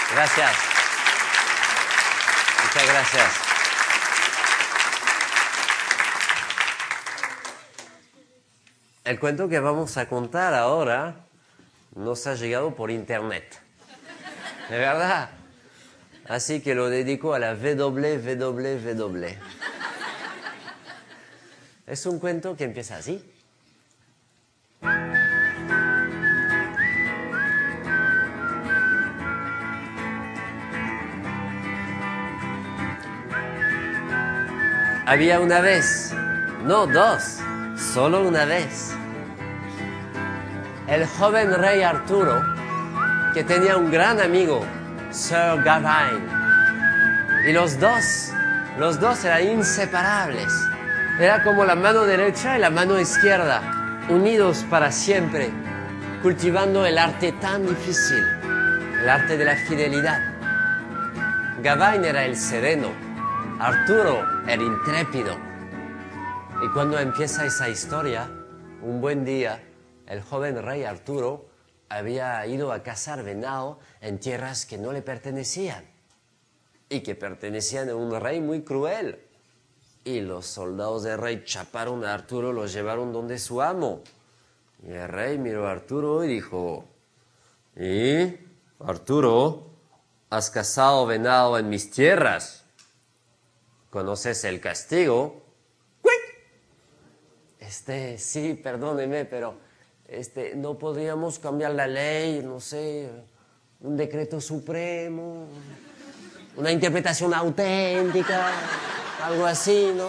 Gracias. Muchas gracias. El cuento que vamos a contar ahora nos ha llegado por internet. ¿De verdad? Así que lo dedico a la www. Es un cuento que empieza así. Había una vez, no dos, solo una vez, el joven rey Arturo, que tenía un gran amigo, Sir Gawain. Y los dos eran inseparables. Era como la mano derecha y la mano izquierda, unidos para siempre, cultivando el arte tan difícil, el arte de la fidelidad. Gawain era el sereno, Arturo el intrépido. Y cuando empieza esa historia, un buen día, el joven rey Arturo había ido a cazar venado en tierras que no le pertenecían y que pertenecían a un rey muy cruel. Y los soldados del rey chaparon a Arturo, lo llevaron donde su amo. Y el rey miró a Arturo y dijo: ¿Y, Arturo, has cazado venado en mis tierras? ¿Conoces el castigo? Sí, perdóneme, pero no podríamos cambiar la ley, no sé, un decreto supremo, una interpretación auténtica, algo así, ¿no?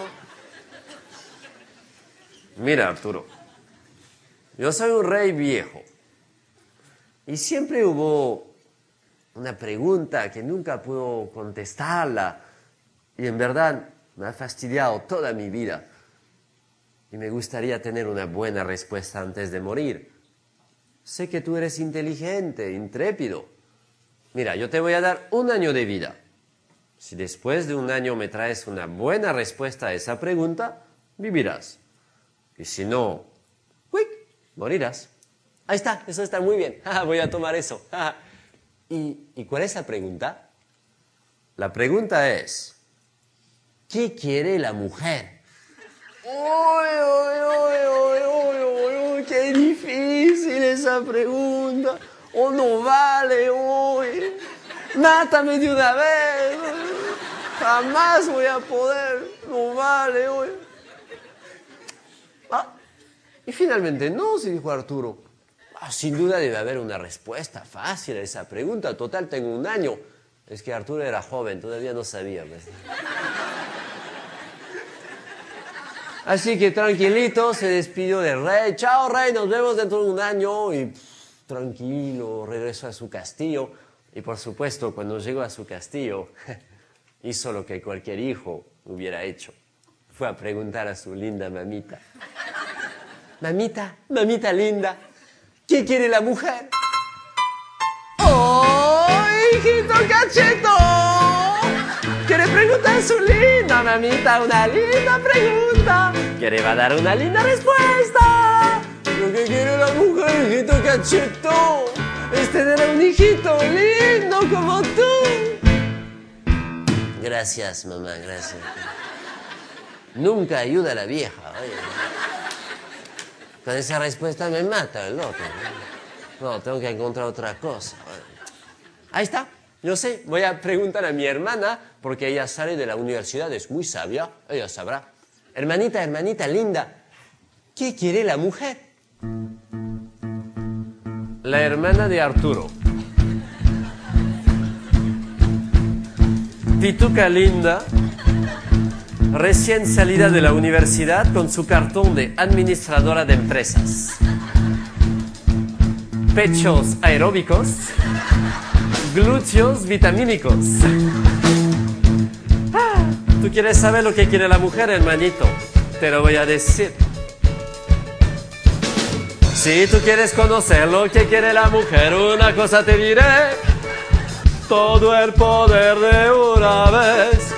Mira, Arturo, yo soy un rey viejo y siempre hubo una pregunta que nunca puedo contestarla y en verdad me ha fastidiado toda mi vida. Y me gustaría tener una buena respuesta antes de morir. Sé que tú eres inteligente, intrépido. Mira, yo te voy a dar 1 año de vida. Si después de 1 año me traes una buena respuesta a esa pregunta, vivirás. Y si no, morirás. Ahí está, eso está muy bien. Voy a tomar eso. ¿Y cuál es la pregunta? La pregunta es: ¿qué quiere la mujer? ¡Uy! ¡Qué difícil esa pregunta! ¡Oh, no vale! ¡Uy! ¡Mátame de una vez! ¡Jamás voy a poder! ¡No vale! ¡Uy! Y finalmente no, se dijo Arturo. Sin duda debe haber una respuesta fácil a esa pregunta. Total, tengo 1 año. Es que Arturo era joven, todavía no sabía. ¿Ves? Así que tranquilito se despidió del rey. Chao, rey, nos vemos dentro de 1 año. Y tranquilo, regresó a su castillo. Y por supuesto, cuando llegó a su castillo, hizo lo que cualquier hijo hubiera hecho. Fue a preguntar a su linda mamita. Mamita linda, ¿qué quiere la mujer? ¡Oh, hijito cacheto! ¿Quiere preguntar a su linda mamita una linda pregunta? Que le va a dar una linda respuesta. Lo que quiere la mujer, hijito cacheto, es tener a un hijito lindo como tú. Gracias, mamá, gracias. Nunca ayuda a la vieja. Oye. Con esa respuesta me mata el otro. No, tengo que encontrar otra cosa. Ahí está. Yo sé, voy a preguntar a mi hermana, porque ella sale de la universidad, es muy sabia, ella sabrá. Hermanita linda, ¿qué quiere la mujer? La hermana de Arturo. Pituca linda, recién salida de la universidad con su cartón de administradora de empresas. Pechos aeróbicos, glúteos vitamínicos. ¿Tú quieres saber lo que quiere la mujer, hermanito? Te lo voy a decir. Si tú quieres conocer lo que quiere la mujer, una cosa te diré: todo el poder de una vez.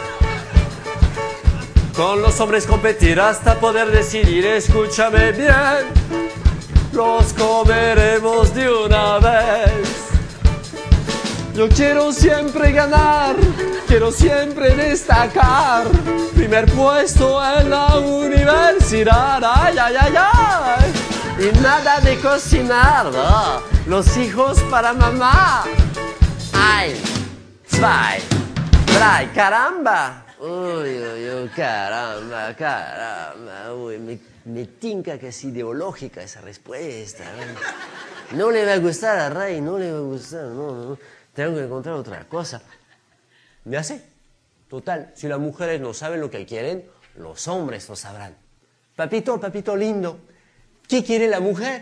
Con los hombres competir hasta poder decidir. Escúchame bien, los comeremos de una vez. Yo Quiero siempre ganar, quiero siempre destacar. Primer puesto en la universidad, ay, ay, ay, ay. Y nada de cocinar, ¿no? Los hijos para mamá. Ein, zwei, drei, caramba. Uy, uy, uy, caramba, caramba. Uy, me tinca que es ideológica esa respuesta. No le va a gustar a Ray, no le va a gustar, no. Tengo que encontrar otra cosa. Ya sé. Total, si las mujeres no saben lo que quieren, los hombres lo sabrán. Papito, papito lindo, ¿qué quiere la mujer?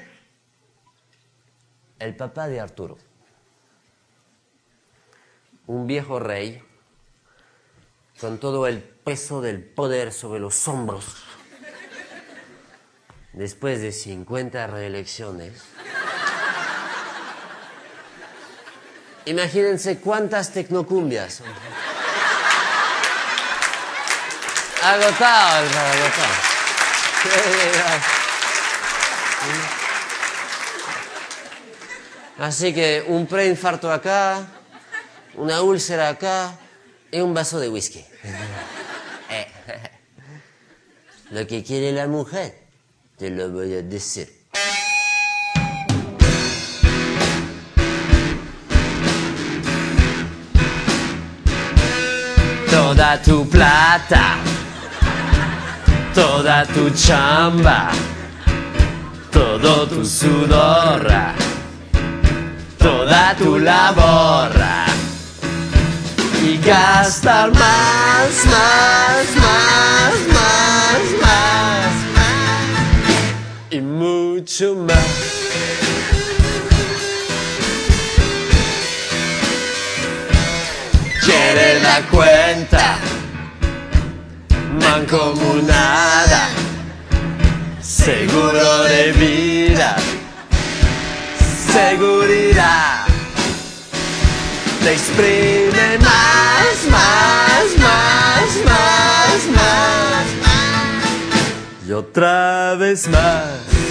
El papá de Arturo. Un viejo rey con todo el peso del poder sobre los hombros. Después de 50 reelecciones. Imagínense cuántas tecnocumbias. Agotado, agotado. Así que un preinfarto acá, una úlcera acá y un vaso de whisky. Lo que quiere la mujer, te lo voy a decir. Toda tu plata, toda tu chamba, todo tu sudor, toda tu labor. Y gastar más, y mucho más. Quiere la cuenta mancomunada, seguro de vida, seguridad. Te exprime más. Y otra vez más.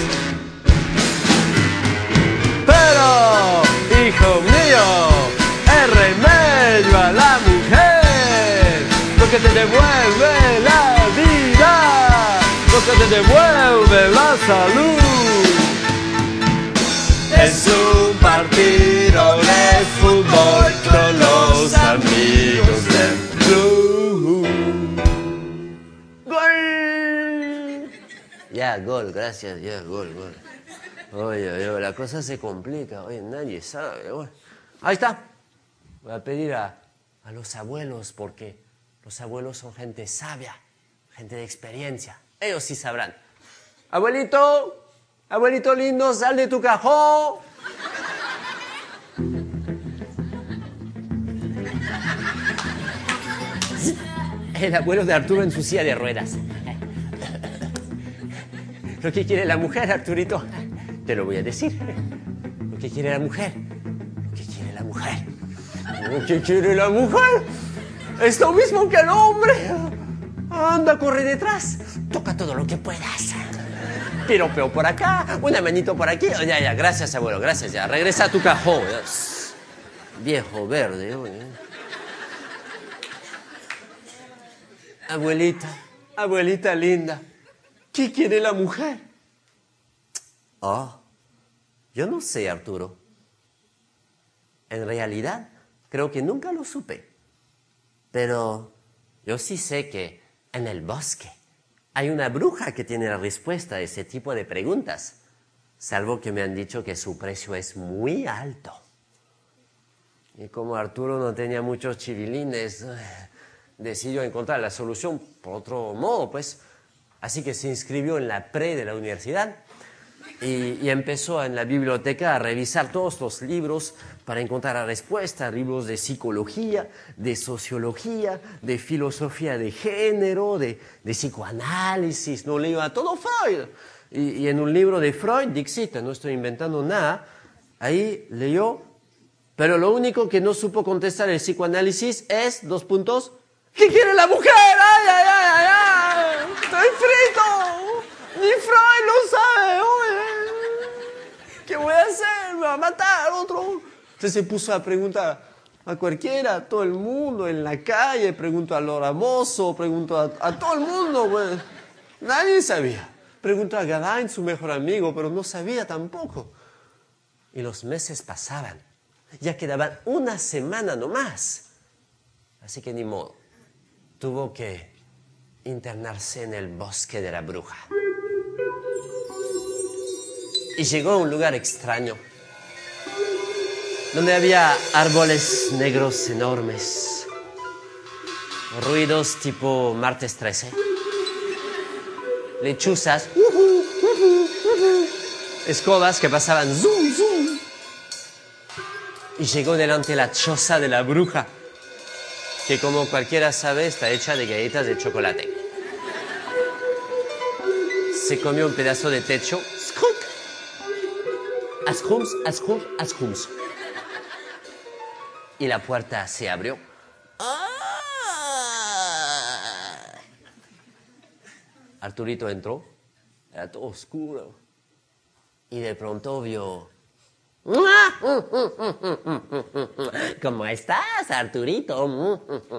Pero, hijo mío, el remedio a la mujer, lo que te devuelve la vida, lo que te devuelve la salud, es un partido de fútbol con los amigos del club. ¡Gol! Ya, gol, gracias, ya, gol. Oye, la cosa se complica, oye, nadie sabe. Oye. Ahí está. Voy a pedir a los abuelos, porque los abuelos son gente sabia, gente de experiencia. Ellos sí sabrán. Abuelito, abuelito lindo, sal de tu cajón. El abuelo de Arturo en su silla de ruedas. Lo que quiere la mujer, Arturito, te lo voy a decir. Lo que quiere la mujer. Lo que quiere la mujer. Lo que quiere la mujer es lo mismo que el hombre. Anda, corre detrás. Toca todo lo que puedas. Piropeo por acá, una manito por aquí. Ya, gracias, abuelo, gracias, ya. Regresa a tu cajón. Viejo verde, oye. Abuelita linda, ¿qué quiere la mujer? Oh, yo no sé, Arturo. En realidad, creo que nunca lo supe. Pero yo sí sé que en el bosque hay una bruja que tiene la respuesta a ese tipo de preguntas. Salvo que me han dicho que su precio es muy alto. Y como Arturo no tenía muchos chivilines, decidió encontrar la solución por otro modo, pues. Así que se inscribió en la pre de la universidad y empezó en la biblioteca a revisar todos los libros para encontrar la respuesta, libros de psicología, de sociología, de filosofía de género, de psicoanálisis, no leía todo Freud. Y en un libro de Freud, Dixit, no estoy inventando nada, ahí leyó, pero lo único que no supo contestar el psicoanálisis es, ¿qué quiere la mujer? ¡Ay! ¡Estoy frito! Ni Freud lo sabe, oye. ¿Qué voy a hacer? ¿Me va a matar otro? Entonces se puso a preguntar, a cualquiera, a todo el mundo, en la calle, pregunto al mozo, pregunto a todo el mundo, güey. Nadie sabía. Pregunto a Gavain, su mejor amigo, pero no sabía tampoco. Y los meses pasaban. Ya quedaban una semana nomás. Así que ni modo. Tuvo que internarse en el bosque de la bruja. Y llegó a un lugar extraño, donde había árboles negros enormes, ruidos tipo martes 13, lechuzas, escobas que pasaban zoom, zoom. Y llegó delante la choza de la bruja, que como cualquiera sabe está hecha de galletas de chocolate. Se comió un pedazo de techo. Ascrums, ascrums, ascrums. Y la puerta se abrió. Arturito entró. Era todo oscuro. Y de pronto vio... ¿Cómo estás, Arturito?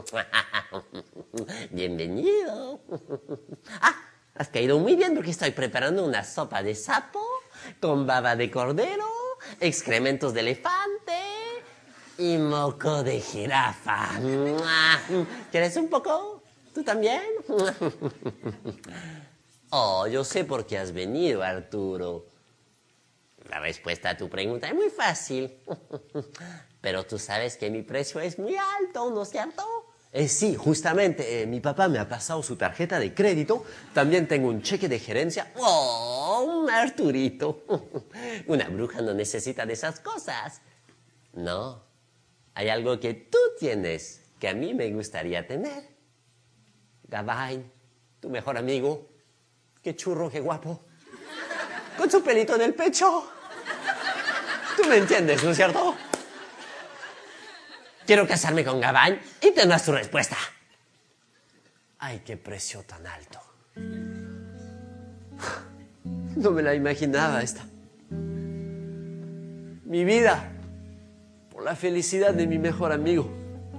Bienvenido. Has caído muy bien porque estoy preparando una sopa de sapo con baba de cordero, excrementos de elefante y moco de jirafa. ¿Quieres un poco? ¿Tú también? Oh, yo sé por qué has venido, Arturo. La respuesta a tu pregunta es muy fácil. Pero tú sabes que mi precio es muy alto, ¿no es cierto? Sí, justamente, mi papá me ha pasado su tarjeta de crédito. También tengo un cheque de gerencia. ¡Oh, Arturito! Una bruja no necesita de esas cosas. No, hay algo que tú tienes que a mí me gustaría tener. Gavain, tu mejor amigo. Qué churro, qué guapo. Con su pelito en el pecho. Tú me entiendes, ¿no es cierto? Quiero casarme con Gavain y tendrás tu respuesta. ¡Ay, qué precio tan alto! No me la imaginaba esta. Mi vida por la felicidad de mi mejor amigo.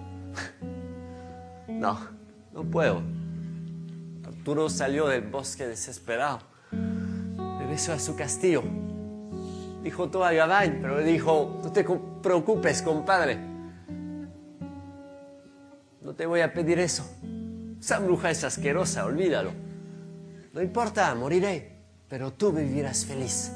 No, no puedo. Arturo salió del bosque desesperado. Regresó a su castillo. Dijo todo a Gavain, pero le dijo, no te preocupes, compadre. No te voy a pedir eso. Esa bruja es asquerosa, olvídalo. No importa, moriré, pero tú vivirás feliz.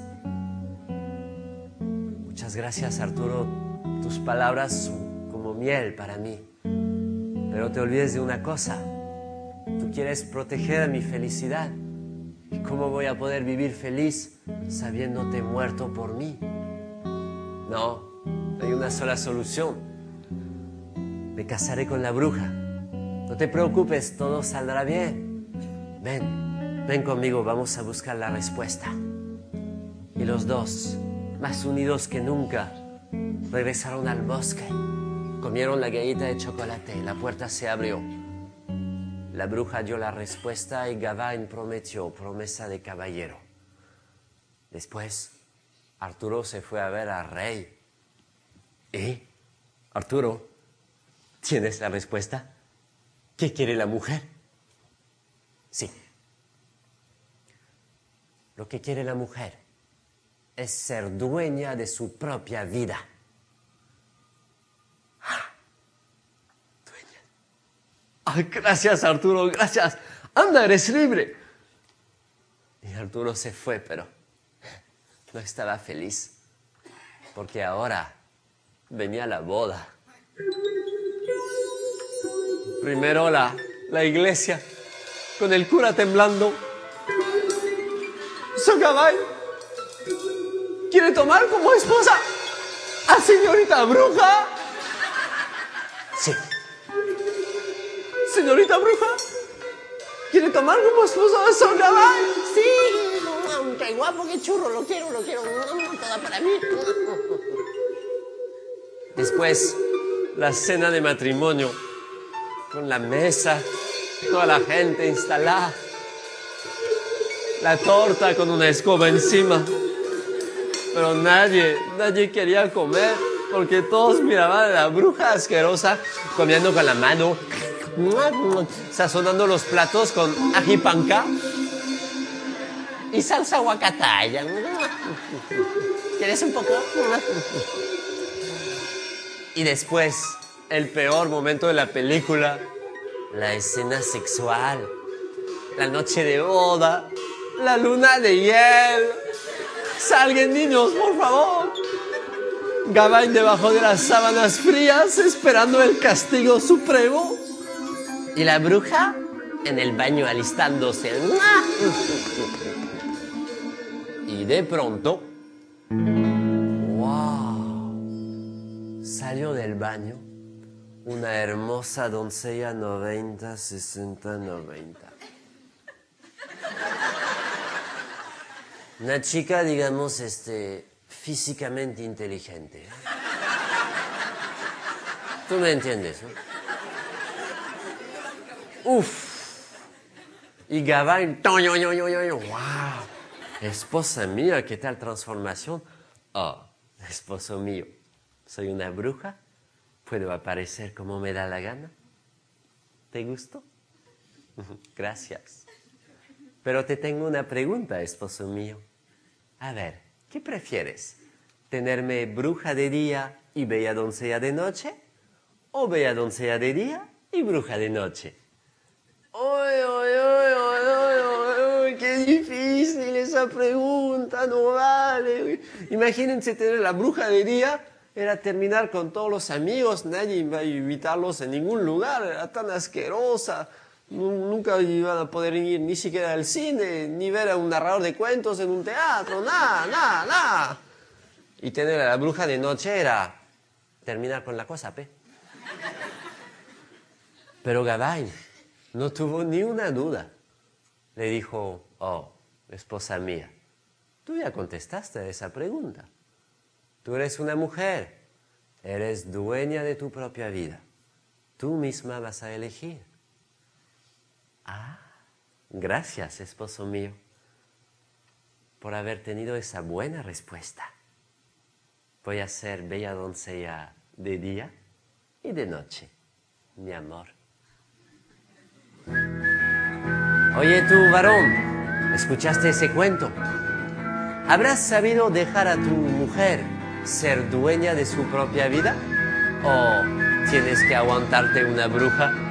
Muchas gracias, Arturo. Tus palabras son como miel para mí. Pero te olvides de una cosa. Tú quieres proteger mi felicidad. ¿Y cómo voy a poder vivir feliz sabiéndote muerto por mí? No, hay una sola solución. Me casaré con la bruja. No te preocupes, todo saldrá bien. Ven conmigo, vamos a buscar la respuesta. Y los dos, más unidos que nunca, regresaron al bosque. Comieron la galleta de chocolate, la puerta se abrió. La bruja dio la respuesta y Gavain prometió, promesa de caballero. Después, Arturo se fue a ver al rey. ¿Y? Arturo, ¿tienes la respuesta? ¿Qué quiere la mujer? Sí. Lo que quiere la mujer es ser dueña de su propia vida. ¡Ah! Gracias, Arturo, gracias. Anda, eres libre. Y Arturo se fue, pero no estaba feliz, porque ahora venía la boda. Primero la iglesia, con el cura temblando. Gavain quiere tomar como esposa a señorita bruja. Sí. Señorita bruja, ¿quiere tomar como esposa a Sor Gavain? Sí. Qué guapo, qué churro, lo quiero. Toda para mí. Después, la cena de matrimonio, con la mesa, toda la gente instalada. La torta con una escoba encima. Pero nadie quería comer. porque todos miraban a la bruja asquerosa comiendo con la mano, sazonando los platos con ají panca y salsa guacataya. ¿Quieres un poco? Y después, el peor momento de la película, la escena sexual, la noche de boda, la luna de hiel. Salgan, niños, por favor. Gawain debajo de las sábanas frías esperando el castigo supremo. Y la bruja en el baño alistándose. Y de pronto, ¡wow! Salió del baño una hermosa doncella 90, 60, 90. Una chica, digamos, físicamente inteligente. Tú me entiendes, ¿no? ¡Uf! Y Gawain, ¡wow! Esposa mía, ¿qué tal transformación? Oh, esposo mío, ¿soy una bruja? ¿Puedo aparecer como me da la gana? ¿Te gustó? Gracias. Pero te tengo una pregunta, esposo mío. A ver, ¿qué prefieres? ¿Tenerme bruja de día y bella doncella de noche? ¿O bella doncella de día y bruja de noche? ¡Uy, uy, uy, uy, uy! ¡Qué difícil esa pregunta! No vale. Imagínense tener la bruja de día, era terminar con todos los amigos, nadie iba a invitarlos en ningún lugar, era tan asquerosa. Nunca iban a poder ir ni siquiera al cine, ni ver a un narrador de cuentos en un teatro, nada. Y tener a la bruja de noche era terminar con la cosa, pe. Pero Gawain no tuvo ni una duda. Le dijo, oh, esposa mía, tú ya contestaste a esa pregunta. Tú eres una mujer, eres dueña de tu propia vida. Tú misma vas a elegir. Ah, gracias, esposo mío, por haber tenido esa buena respuesta. Voy a ser bella doncella de día y de noche, mi amor. Oye tú, varón, ¿escuchaste ese cuento? ¿Habrás sabido dejar a tu mujer ser dueña de su propia vida? ¿O tienes que aguantarte una bruja